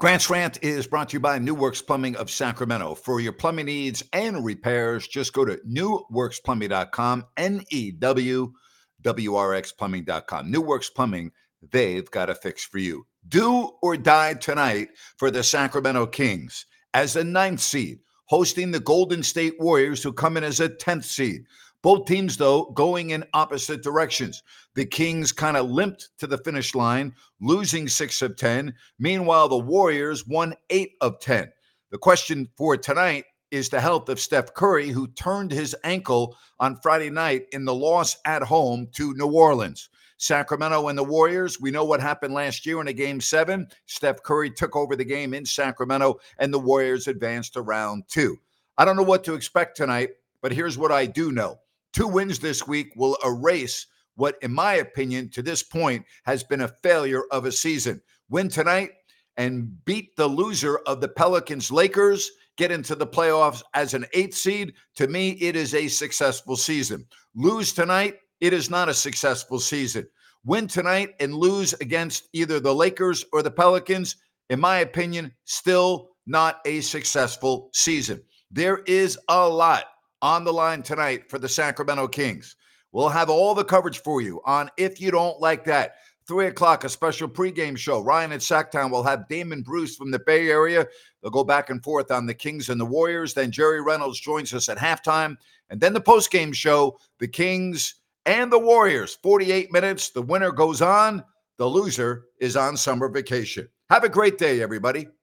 Grant's Rant is brought to you by New Works Plumbing of Sacramento. For your plumbing needs and repairs, just go to newworksplumbing.com, NEWWRXplumbing.com. New Works Plumbing, they've got a fix for you. Do or die tonight for the Sacramento Kings as a 9th seed, hosting the Golden State Warriors, who come in as a 10th seed. Both teams, though, going in opposite directions. The Kings kind of limped to the finish line, losing 6 of 10. Meanwhile, the Warriors won 8 of 10. The question for tonight is the health of Steph Curry, who turned his ankle on Friday night in the loss at home to New Orleans. Sacramento and the Warriors, we know what happened last year in a Game 7. Steph Curry took over the game in Sacramento, and the Warriors advanced to round 2. I don't know what to expect tonight, but here's what I do know. 2 wins this week will erase what, in my opinion, to this point, has been a failure of a season. Win tonight and beat the loser of the Pelicans-Lakers, get into the playoffs as an 8th seed. To me, it is a successful season. Lose tonight, it is not a successful season. Win tonight and lose against either the Lakers or the Pelicans, in my opinion, still not a successful season. There is a lot on the line tonight for the Sacramento Kings. We'll have all the coverage for you on If You Don't Like That. 3 o'clock, a special pregame show. Ryan at Sacktown will have Damon Bruce from the Bay Area. They'll go back and forth on the Kings and the Warriors. Then Jerry Reynolds joins us at halftime. And then the postgame show, the Kings and the Warriors. 48 minutes. The winner goes on. The loser is on summer vacation. Have a great day, everybody.